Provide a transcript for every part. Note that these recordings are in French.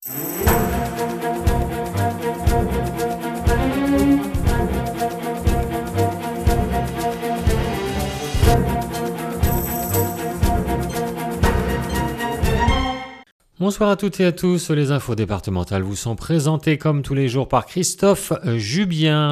Bonsoir à toutes et à tous, les infos départementales vous sont présentées comme tous les jours par Christophe Jubien.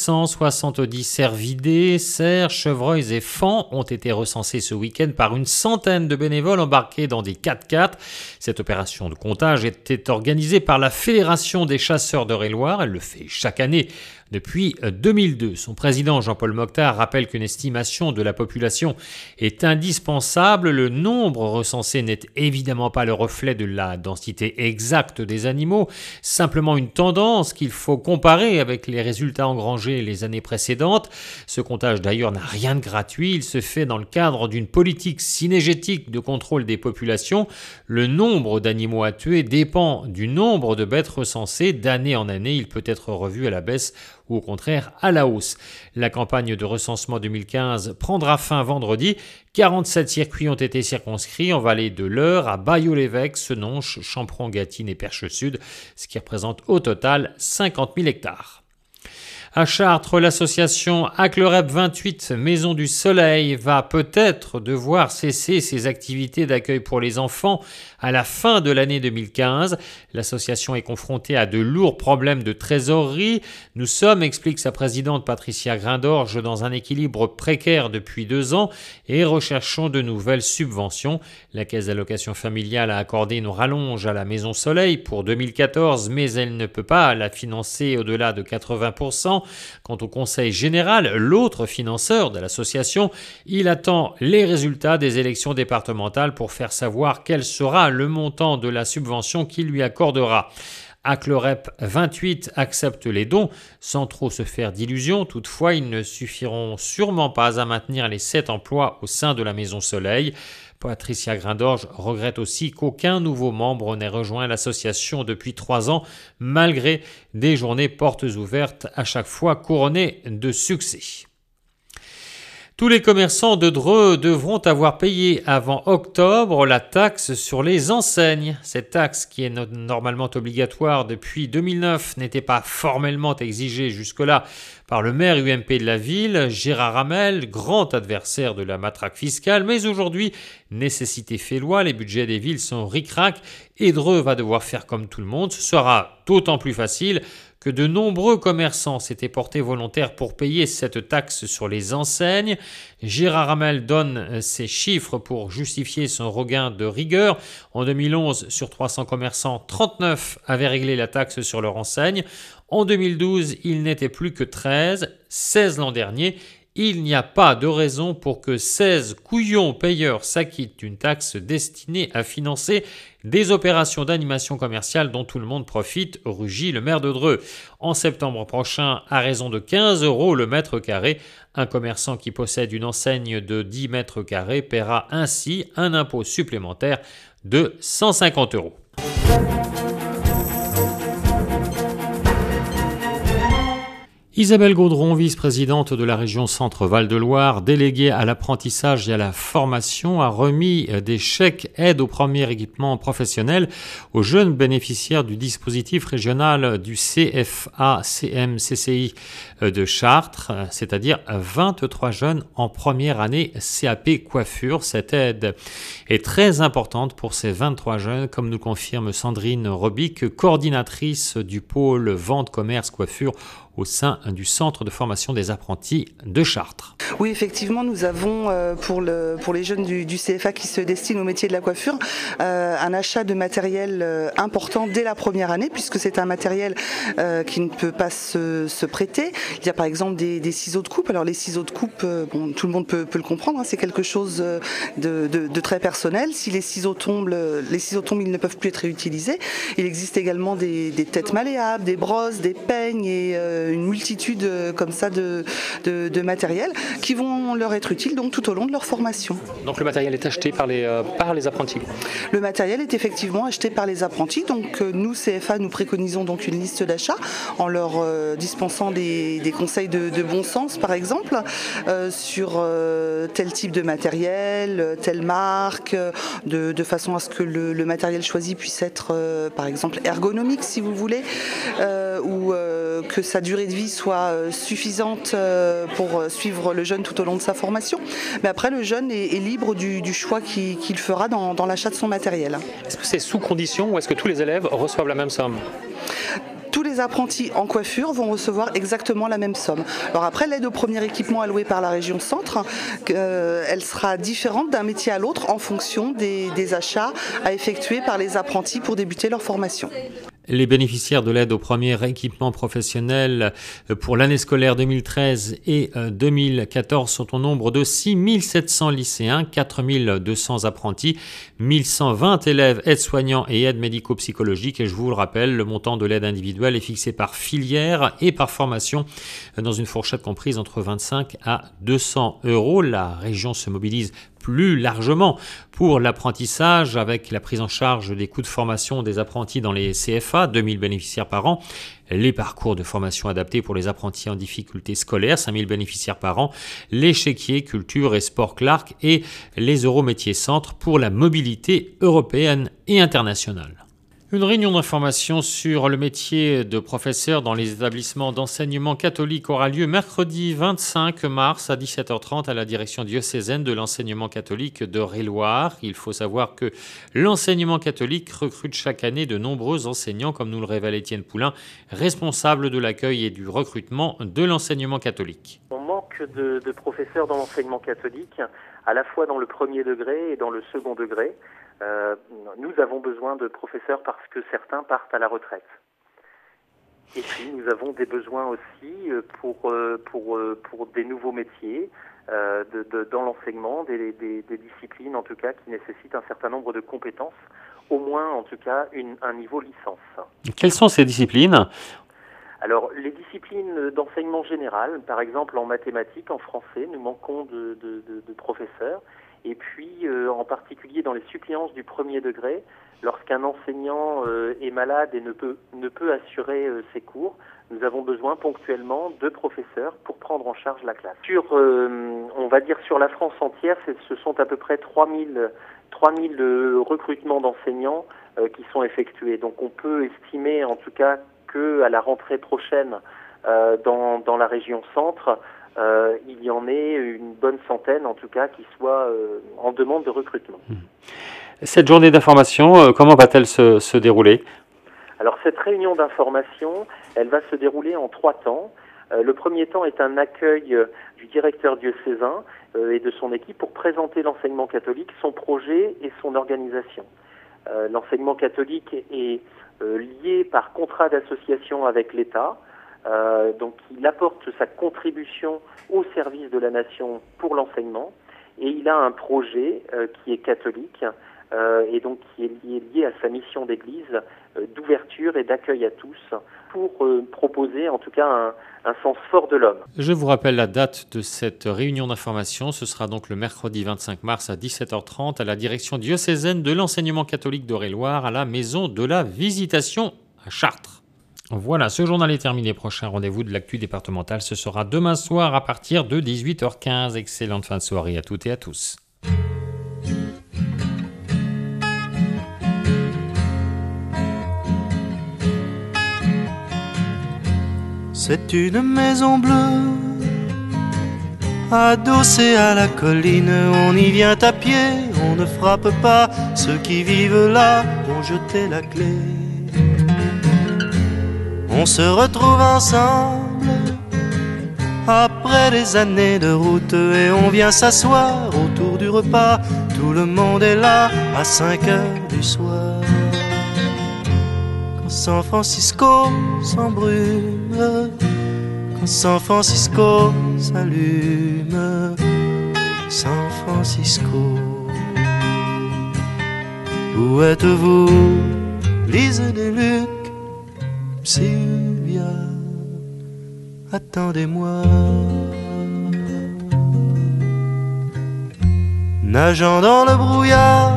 670 cervidés, cerfs, chevreuils et faons ont été recensés ce week-end par une centaine de bénévoles embarqués dans des 4x4. Cette opération de comptage était organisée par la Fédération des chasseurs d'Eure-et-Loir. Elle le fait chaque année depuis 2002. Son président Jean-Paul Mokhtar rappelle qu'une estimation de la population est indispensable. Le nombre recensé n'est évidemment pas le reflet de la densité exacte des animaux, simplement une tendance qu'il faut comparer avec les résultats engrangés les années précédentes. Ce comptage d'ailleurs n'a rien de gratuit, il se fait dans le cadre d'une politique cynégétique de contrôle des populations. Le nombre d'animaux à tuer dépend du nombre de bêtes recensées. D'année en année, il peut être revu à la baisse ou au contraire à la hausse. La campagne de recensement 2015 prendra fin vendredi. 47 circuits ont été circonscrits en vallée de l'Eure, à Bailleul-l'Évêque, Senonches, Champron-Gâtine et Perche-Sud, ce qui représente au total 50 000 hectares. À Chartres, l'association Aclerep 28 Maison du Soleil va peut-être devoir cesser ses activités d'accueil pour les enfants à la fin de l'année 2015. L'association est confrontée à de lourds problèmes de trésorerie. Nous sommes, explique sa présidente Patricia Grindorge, dans un équilibre précaire depuis 2 ans et recherchons de nouvelles subventions. La Caisse d'allocation familiale a accordé une rallonge à la Maison Soleil pour 2014, mais elle ne peut pas la financer au-delà de 80%. Quant au Conseil général, l'autre financeur de l'association, il attend les résultats des élections départementales pour faire savoir quel sera le montant de la subvention qu'il lui accordera. Aclerep 28 accepte les dons sans trop se faire d'illusions. Toutefois, ils ne suffiront sûrement pas à maintenir les 7 emplois au sein de la Maison Soleil. Patricia Grindorge regrette aussi qu'aucun nouveau membre n'ait rejoint l'association depuis 3 ans, malgré des journées portes ouvertes à chaque fois couronnées de succès. Tous les commerçants de Dreux devront avoir payé avant octobre la taxe sur les enseignes. Cette taxe, qui est normalement obligatoire depuis 2009, n'était pas formellement exigée jusque-là par le maire UMP de la ville, Gérard Hamel, grand adversaire de la matraque fiscale. Mais aujourd'hui, nécessité fait loi, les budgets des villes sont ric-rac et Dreux va devoir faire comme tout le monde. Ce sera d'autant plus facile que de nombreux commerçants s'étaient portés volontaires pour payer cette taxe sur les enseignes. Gérard Hamel donne ces chiffres pour justifier son regain de rigueur. En 2011, sur 300 commerçants, 39 avaient réglé la taxe sur leur enseigne. En 2012, il n'était plus que 13, 16 l'an dernier. Il n'y a pas de raison pour que 16 couillons payeurs s'acquittent d'une taxe destinée à financer des opérations d'animation commerciale dont tout le monde profite, rugit le maire de Dreux. En septembre prochain, à raison de 15 € le mètre carré, un commerçant qui possède une enseigne de 10 mètres carrés paiera ainsi un impôt supplémentaire de 150 €. Isabelle Gaudron, vice-présidente de la région Centre-Val de Loire, déléguée à l'apprentissage et à la formation, a remis des chèques aide au premier équipement professionnel aux jeunes bénéficiaires du dispositif régional du CFA-CM-CCI de Chartres, c'est-à-dire 23 jeunes en première année CAP coiffure. Cette aide est très importante pour ces 23 jeunes, comme nous confirme Sandrine Robic, coordinatrice du pôle vente, commerce, coiffure au sein du centre de formation des apprentis de Chartres. Oui, effectivement, nous avons pour les jeunes du CFA qui se destinent au métier de la coiffure un achat de matériel important dès la première année, puisque c'est un matériel qui ne peut pas se prêter. Il y a par exemple des ciseaux de coupe. Alors les ciseaux de coupe, tout le monde peut le comprendre, hein, c'est quelque chose de très personnel. Si les ciseaux tombent, ils ne peuvent plus être réutilisés. Il existe également des têtes malléables, des brosses, des peignes et une multitude comme ça de matériel qui vont leur être utiles donc tout au long de leur formation. Donc le matériel est acheté par les apprentis. Le matériel est effectivement acheté par les apprentis. Donc nous, CFA, nous préconisons donc une liste d'achats en leur dispensant des conseils de bon sens, par exemple, sur tel type de matériel, telle marque, de façon à ce que le matériel choisi puisse être, par exemple, ergonomique, si vous voulez, ou que sa durée de vie soit suffisante pour suivre le jeune tout au long de sa formation. Mais après, le jeune est libre du choix qu'il fera dans l'achat de son matériel. Est-ce que c'est sous condition ou est-ce que tous les élèves reçoivent la même somme ? Tous les apprentis en coiffure vont recevoir exactement la même somme. Alors après, l'aide au premier équipement allouée par la région Centre, elle sera différente d'un métier à l'autre en fonction des achats à effectuer par les apprentis pour débuter leur formation. Les bénéficiaires de l'aide au premier équipement professionnel pour l'année scolaire 2013 et 2014 sont au nombre de 6 700 lycéens, 4 200 apprentis, 1 120 élèves aides-soignants et aides médico-psychologiques. Et je vous le rappelle, le montant de l'aide individuelle est fixé par filière et par formation dans une fourchette comprise entre 25 à 200 €. La région se mobilise plus largement pour l'apprentissage avec la prise en charge des coûts de formation des apprentis dans les CFA, 2000 bénéficiaires par an, les parcours de formation adaptés pour les apprentis en difficulté scolaire, 5000 bénéficiaires par an, les chéquiers culture et sport Clark et les Eurométiers Centre pour la mobilité européenne et internationale. Une réunion d'information sur le métier de professeur dans les établissements d'enseignement catholique aura lieu mercredi 25 mars à 17h30 à la direction diocésaine de l'enseignement catholique d'Eure-et-Loir. Il faut savoir que l'enseignement catholique recrute chaque année de nombreux enseignants, comme nous le révèle Étienne Poulain, responsable de l'accueil et du recrutement de l'enseignement catholique. On manque de professeurs dans l'enseignement catholique, à la fois dans le premier degré et dans le second degré. Nous avons besoin de professeurs parce que certains partent à la retraite. Et puis nous avons des besoins aussi pour des nouveaux métiers dans l'enseignement, des disciplines en tout cas qui nécessitent un certain nombre de compétences, au moins en tout cas un niveau licence. Quelles sont ces disciplines ? Alors, les disciplines d'enseignement général, par exemple en mathématiques, en français, nous manquons de professeurs. Et puis, en particulier dans les suppléances du premier degré, lorsqu'un enseignant est malade et ne peut assurer ses cours, nous avons besoin ponctuellement de professeurs pour prendre en charge la classe. On va dire sur la France entière, ce sont à peu près 3000 recrutements d'enseignants qui sont effectués. Donc, on peut estimer en tout cas qu'à la rentrée prochaine, dans la région Centre, il y en ait une bonne centaine, en tout cas, qui soient en demande de recrutement. Cette journée d'information, comment va-t-elle se dérouler ? Alors, cette réunion d'information, elle va se dérouler en 3 temps. Le premier temps est un accueil du directeur diocésain et de son équipe pour présenter l'enseignement catholique, son projet et son organisation. L'enseignement catholique est lié par contrat d'association avec l'État. Donc il apporte sa contribution au service de la nation pour l'enseignement et il a un projet qui est catholique et donc qui est lié à sa mission d'église d'ouverture et d'accueil à tous pour proposer en tout cas un sens fort de l'homme. Je vous rappelle la date de cette réunion d'information, ce sera donc le mercredi 25 mars à 17h30 à la direction diocésaine de l'enseignement catholique d'Eure-et-Loir à la Maison de la Visitation à Chartres. Voilà, ce journal est terminé. Prochain rendez-vous de l'actu départementale, ce sera demain soir à partir de 18h15. Excellente fin de soirée à toutes et à tous. C'est une maison bleue, adossée à la colline. On y vient à pied, on ne frappe pas. Ceux qui vivent là ont jeté la clé. On se retrouve ensemble après des années de route et on vient s'asseoir autour du repas. Tout le monde est là à 5 heures du soir. Quand San Francisco s'embrume, quand San Francisco s'allume, San Francisco, où êtes-vous, Lise Deluc, Sylvia, attendez-moi. Nageant dans le brouillard,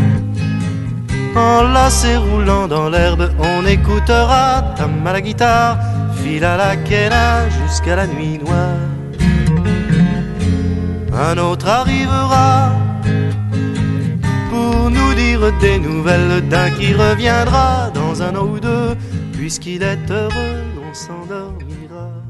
enlacé roulant dans l'herbe, on écoutera Tam à la guitare, fil à la quena jusqu'à la nuit noire. Un autre arrivera pour nous dire des nouvelles d'un qui reviendra dans un an ou deux. Puisqu'il est heureux, on s'endormira.